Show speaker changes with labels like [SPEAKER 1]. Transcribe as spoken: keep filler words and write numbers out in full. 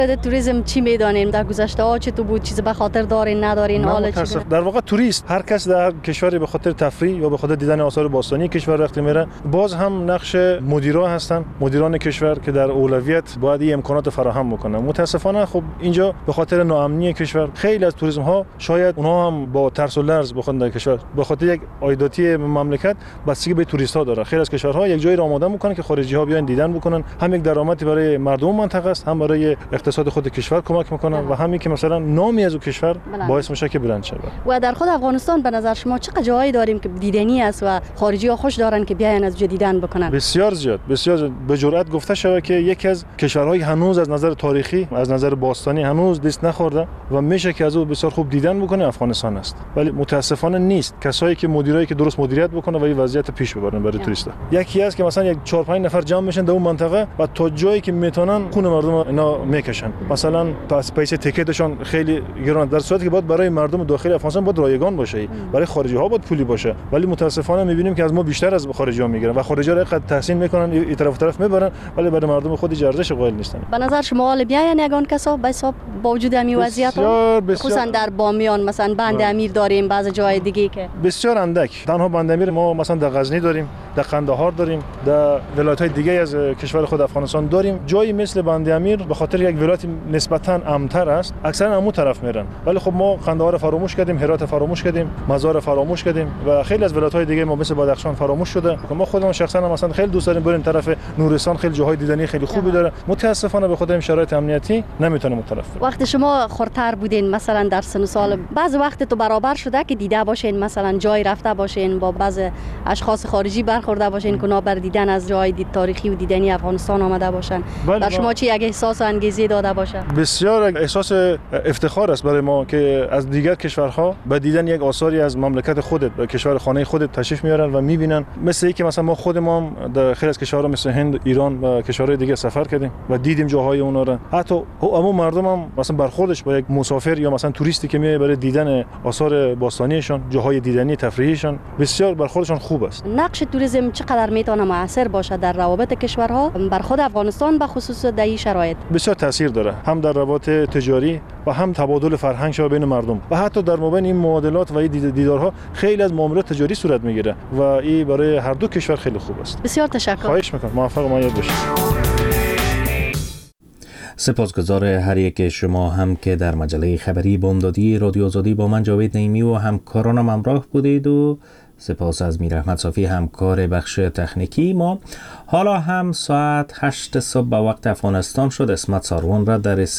[SPEAKER 1] در توریسم چی میدانیم؟ در گذشته ها چطور بود؟ چیز به خاطر دارین ندارین؟ حالا چی؟
[SPEAKER 2] در واقع توریست هر کس در کشوری به خاطر تفریح یا به خاطر دیدن آثار باستانی کشور وقتی میره، باز هم نقش مدیرا هستن، مدیران کشور که در اولویت باید این امکانات فراهم بکنن. متاسفانه خب اینجا به خاطر ناامنی کشور خیلی از توریسم ها شاید اونها هم با ترس و لرز بخوان در کشور به خاطر یک عایداتی مملکت بستگی به توریست ها داره. خیلی از کشورها یک جایی را آماده میکنن که خارجی ها بیان دیدن بکنن، هم یک درآمدی برای مردم منطقه است، هم برای اقتصاد خود کشور کمک میکنن و همین که مثلا نامی از اون کشور باعث میشه که بلند شه.
[SPEAKER 1] و در خود افغانستان به نظر شما چقدر جایی داریم که دیدنی است و خارجی ها خوش دارن که بیاین از دیدن بکنن؟
[SPEAKER 2] بسیار زیاد، بسیار زیاد. به جرئت گفته شود که یکی از کشورهای هنوز از نظر تاریخی، از نظر باستانی هنوز دست نخورده و میشه که از او بسیار خوب دیدن بکنه افغانستان است. ولی متاسفانه نیست کسایی که مدیرایی که درست مدیریت بکنه و این وضعیت پیش ببرن برای توریستا. یکی است که مثلا یک چهار پنج نفر جمع میشن در اون منطقه و تا جایی که میتونن خون مردم اینا میکشن. مثلا پس پیسه تیکتشون خیلی گران، در صورتی که باید برای مردم داخل افغانستان باید رایگان باشه، برای خارجی ها باید پولی باشه. ولی متاسفانه میبینیم که از ما بیشتر از خارجی ها میگیرن و خارجی ها را قد تحسین میکنن، این طرف طرف میبرن، ولی برای مردم خودی ارزش قائل نیستن.
[SPEAKER 1] به نظر شما حال بیاین یگان کسا به حساب با وجود همین وضعیت ها، خصوصا در بامیان مثلا بند امیر داریم، بعض جای دیگه که
[SPEAKER 2] بسیار اندک. تنها بند امیر ما مثلا در غزنی داریم، در قندهار داریم، در ولایت‌های دیگه از کشور خود افغانستان داریم. جایی مثل بند امیر به خاطر یک ولایت نسبتاً امن‌تر است، اکثرا همون طرف میرن. ولی خب ما قندهار فراموش کردیم، هرات فراموش کردیم، مزار فراموش کردیم و خیلی از ولایت‌های دیگه ما مثل بدخشان فراموش شده. ما خودمون شخصا مثلا خیلی دوست داریم بریم طرف نورستان، خیلی جاهای دیدنی خیلی خوبی داره. متاسفانه به خاطر شرایط امنیتی نمیتونم اون طرف.
[SPEAKER 1] وقتی شما خردتر بودین مثلا در سن و سال، بعض وقت تو برابر شده که دیده باشین مثلا جای رفته باشین با بعض اشخاص خارجی برخورده باشین که اونا بر دیدن از جای دید تاریخی و دیدنی افغانستان آمده باشن، بر شما چی یک احساس و انگیزه داده باشه؟
[SPEAKER 2] بسیار احساس افتخار است برای ما که از دیگر کشورها به دیدن یک آثاری از مملکت خودت و کشور خانه خودت تشریف میارن و میبینن. مثل اینکه مثلا ما خودمون در خیلی از کشورها مثل هند، ایران و کشورهای دیگه سفر کردیم و دیدیم جاهای اونا را. حتی همون مردم هم مثلا برخوردش با یک مسافر یا مثلا توریستی که میاد برای دیدن آثار باستانیشان، جاهای دیدنی تفریحیشان، بسیار برخوردشان خوب است.
[SPEAKER 1] نقش توریسم چقدر میتونه موثر باشه در روابط کشورها بر خود افغانستان به خصوص در این شرایط؟
[SPEAKER 2] بسیار تاثیر داره، هم در روابط تجاری و هم تبادل فرهنگ شده بین مردم و حتی در مابین این معادلات و این دیدارها خیلی از معاملات تجاری صورت میگیره و این برای هر دو کشور خیلی خوب است.
[SPEAKER 1] بسیار تشکر.
[SPEAKER 2] خواهش میکنم. موفق و مایل باشید.
[SPEAKER 3] سپاسگزار هر یک شما هم که در مجله خبری بامدادی رادیو آزادی با من جاوید نعیمی و همکارانم همراه بودید و سپاس از میر احمد صافی همکار بخش تکنیکی ما. حالا هم ساعت هشت صبح به وقت افغانستان شد. اسمت ساروان را در